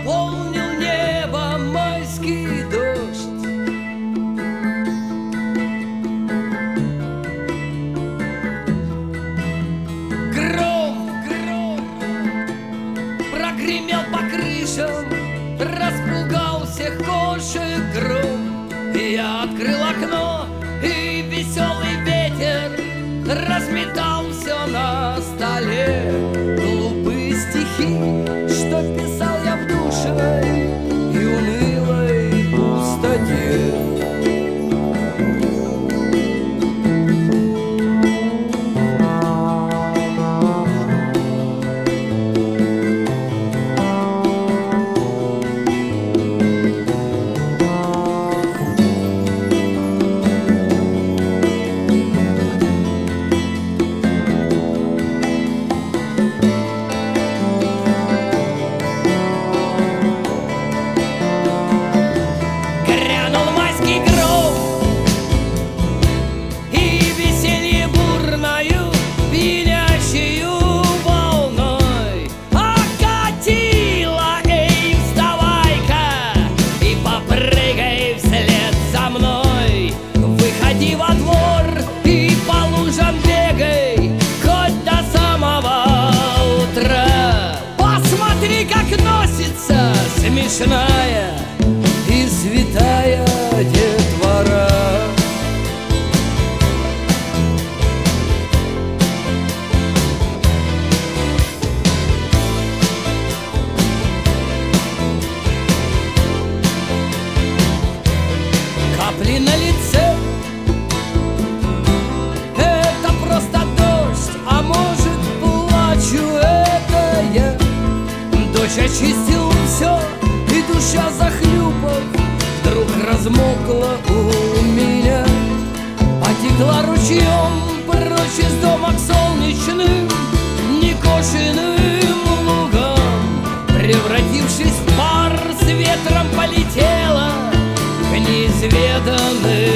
наполнил небо майский дождь. Гром прогремел по крышам, распугал всех кошек гром. Я открыл окно, и веселый ветер разметал все на столе. Глупые стихи, что писал я в душной и унылой пустоте. Смешная и святая детвора. Капли на лице — это просто дождь, а может, плачу, это я. Дождь очистил все, и душа, захлюпав, вдруг размокла у меня. Потекла ручьем прочь из дома к солнечным, некошенным лугам. Превратившись в пар, с ветром полетела к неизведанным